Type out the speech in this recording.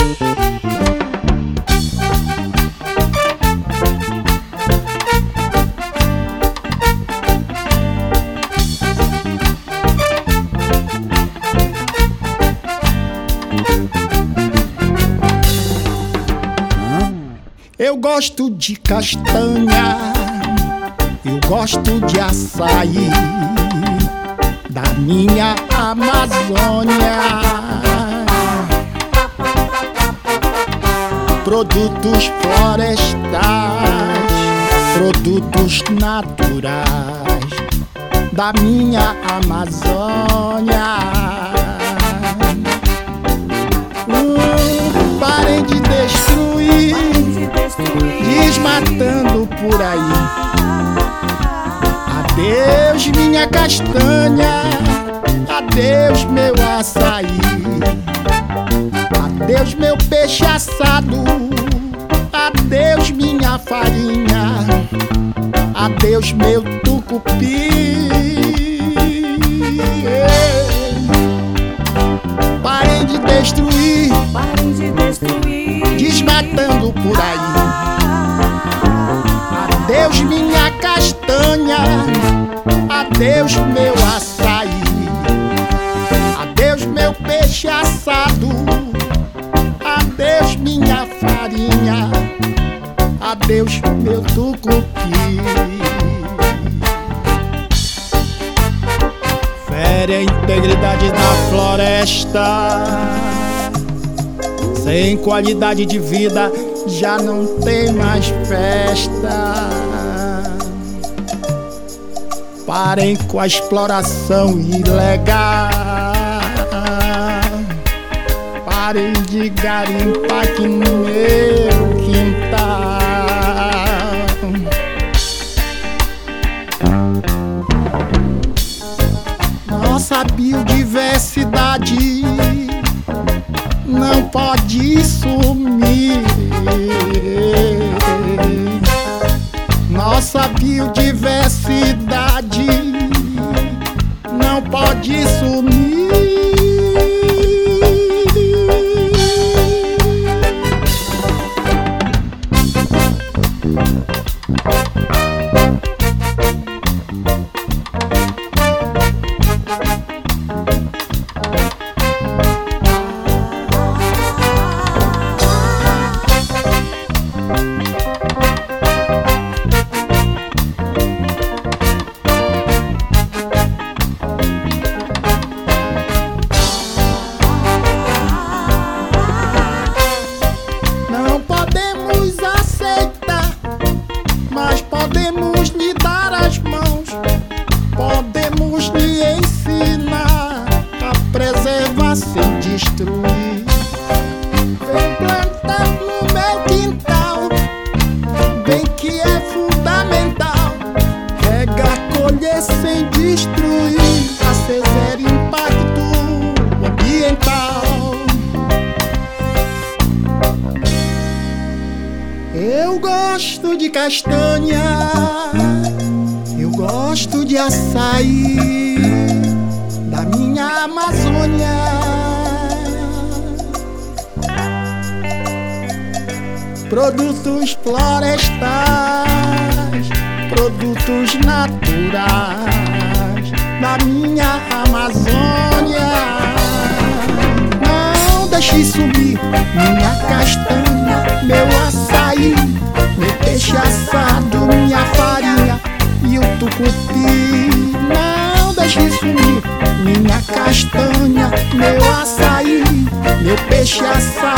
Eu gosto de castanha, eu gosto de açaí da minha Amazônia. Produtos florestais, produtos naturais da minha Amazônia. Parem de destruir, desmatando por aí. Adeus minha castanha, adeus meu açaí, adeus meu peixe assado, adeus minha farinha, adeus meu tucupi. Parem de destruir, desmatando por aí. Adeus minha castanha, adeus meu açaí, adeus meu peixe assado, adeus minha farinha, adeus meu tucupi. Fere a integridade da floresta, sem qualidade de vida já não tem mais festa. Parem com a exploração ilegal, parem de garimpar aqui no meu quintal. Nossa biodiversidade não pode sumir. Nossa biodiversidade não pode sumir. Podemos lhe dar as mãos, podemos lhe ensinar a preservar sem destruir. Vem plantar no meu quintal, bem que é fundamental. Pegar, colher sem destruir, a seu zero impacto ambiental. Eu gosto de castanha, eu gosto de açaí da minha Amazônia. Produtos florestais, produtos naturais da minha Amazônia. Não deixe sumir minha castanha, meu açaí, meu peixe assado, minha farinha e o tucupi. Não deixe sumir minha castanha, meu açaí, meu peixe assado,